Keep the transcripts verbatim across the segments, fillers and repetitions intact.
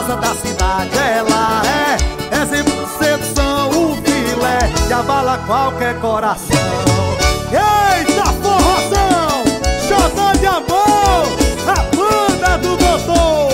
gostosa da cidade. Ela é exemplo de sedução, o filé que abala qualquer coração. Eita forrozão, xodó de amor, a banda do doutor.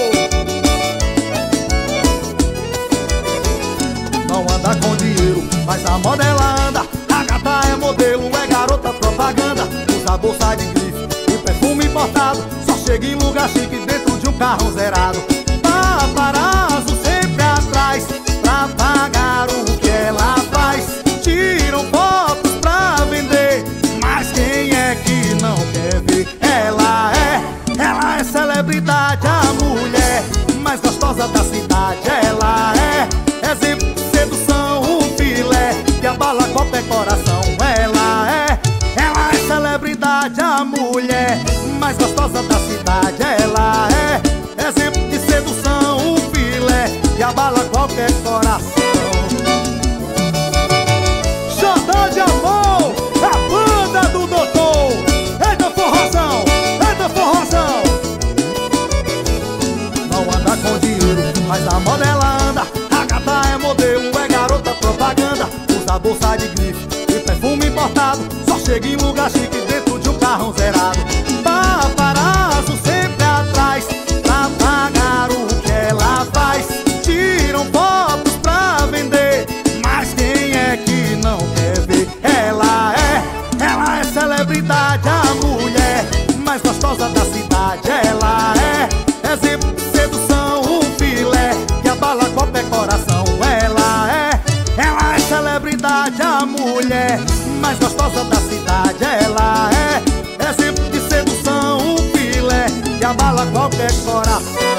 Não anda com dinheiro, mas a moda ela anda. A gata é modelo, é garota propaganda. Usa bolsa de grife e perfume importado. Só chega em lugar chique dentro de um carro zerado. Paparazzo sempre atrás pra pagar o que ela faz. Tiram fotos pra vender, mas quem é que não quer ver? Ela é, ela é celebridade, a mulher mais gostosa da cidade. Ela é exemplo de sedução, um filé que abala qualquer coração. Ela é, ela é celebridade, a mulher mais gostosa da cidade. Ela é exemplo de sedução, um filé que abala qualquer coração. Xodó de amor, a banda do doutor. Eita forrozão, eita forrozão. Não anda com dinheiro, mas a moda ela anda. A gata é modelo, é garota propaganda. Usa bolsa de grife e perfume importado. Só chega em lugar chique dentro de um carro zerado. Paparazzo sempre atrás pra pagar o que ela faz. Tiram fotos pra vender, mas quem é que não quer ver? Ela é, ela é celebridade, a mulher mais gostosa da cidade. Ela é exemplo de sedução, um filé que abala qualquer coração. Ela é, ela é celebridade, a mulher mais gostosa da cidade. Ela é exemplo de sedução, um filé que abala qualquer coração.